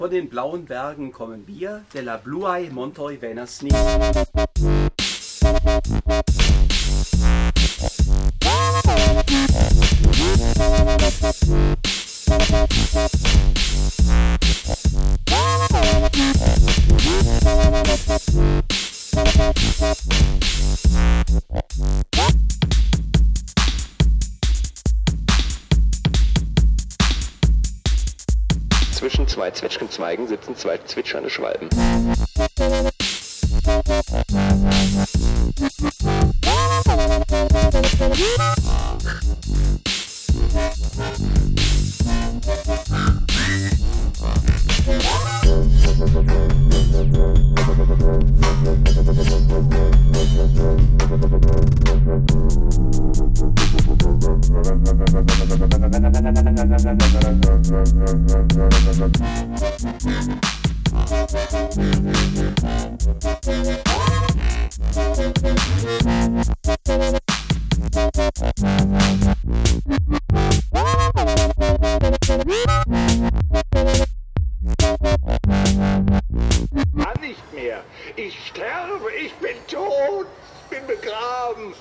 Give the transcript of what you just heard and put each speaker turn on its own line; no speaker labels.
Von den blauen Bergen kommen wir, de la bluaj montoj venas ni.
Zwischen zwei Zwetschgenzweigen sitzen zwei zwitschernde Schwalben.
Nicht mehr. Ich sterbe, ich bin tot, bin begraben.